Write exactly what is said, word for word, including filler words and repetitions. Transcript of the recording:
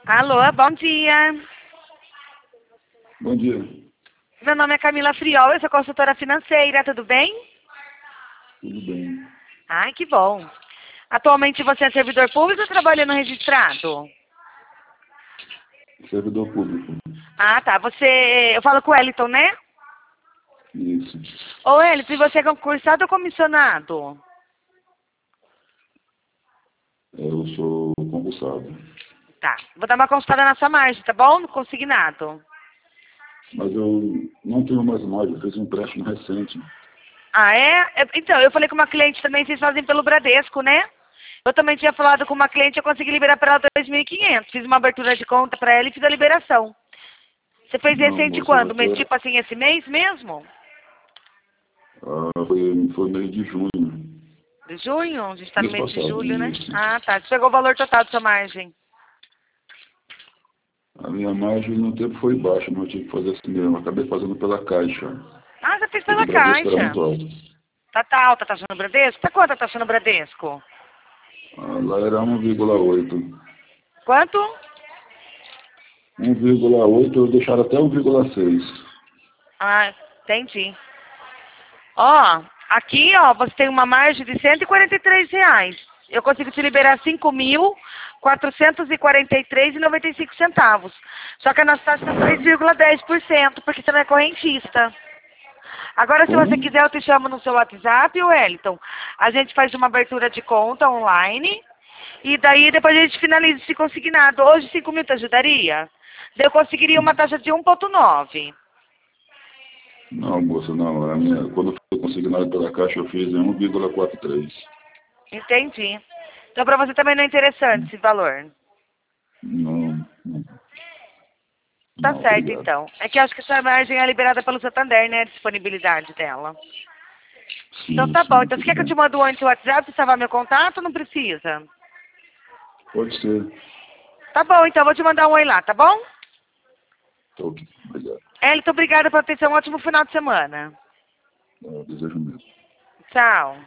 Alô, bom dia. Bom dia. Meu nome é Camila Friol, eu sou consultora financeira, tudo bem? Tudo bem. Ai, que bom. Atualmente você é servidor público ou trabalhando registrado? Servidor público. Ah, tá. Você... Eu falo com o Wellington, né? Isso. Ô, Wellington, e você é concursado ou comissionado? Eu sou concursado. Tá. Vou dar uma consultada na sua margem, tá bom? No consignado. Mas eu não tenho mais margem, eu fiz um empréstimo recente. Ah, é? Eu- Então, eu falei com uma cliente também, vocês fazem pelo Bradesco, né? Eu também tinha falado com uma cliente, eu consegui liberar para ela dois mil e quinhentos. Fiz uma abertura de conta para ela e fiz a liberação. Você fez Não, recente moça, quando? Mês, você... tipo assim, esse mês mesmo? Ah, foi, foi mês de junho. De junho? A gente tá no Mês mês de passado, julho, né? isso. Ah, tá. Você pegou o valor total da sua margem. A minha margem no tempo foi baixa, mas eu tive que fazer assim mesmo. Eu acabei fazendo pela Caixa. Ah, você fez Porque pela o Bradesco era Caixa. muito alto. Tá, tá alta a taxa no Bradesco? Tá quanto a taxa no Bradesco? Ah, lá era um vírgula oito. Quanto? um vírgula oito, eu deixaram até um vírgula seis. Ah, entendi. Ó, aqui, ó, você tem uma margem de cento e quarenta e três reais. Eu consigo te liberar cinco mil quatrocentos e quarenta e três reais e noventa e cinco centavos. Só que a nossa taxa é três vírgula dez por cento, porque você não é correntista. Agora, se você Como? quiser, eu te chamo no seu WhatsApp, Wellington. A gente faz uma abertura de conta online. E daí, depois a gente finaliza esse consignado. Hoje, cinco mil te ajudaria? Daí eu conseguiria uma taxa de um vírgula nove. Não, moça, não. A minha, quando foi consignado pela Caixa, eu fiz em um vírgula quarenta e três. Entendi. Então, para você também não é interessante esse valor. Não, não, Tá não, certo, obrigado. então. É que eu acho que essa margem é liberada pelo Santander, né? A disponibilidade dela. Então Sim, tá bom. sim, Então você tudo quer que eu bem. te mande o antes WhatsApp pra salvar meu contato ou não precisa? Pode ser. Tá bom, então eu vou te mandar um oi lá, tá bom? Tá ok, obrigado. Elton, obrigada pela atenção. Um ótimo final de semana. Eu desejo mesmo. Tchau.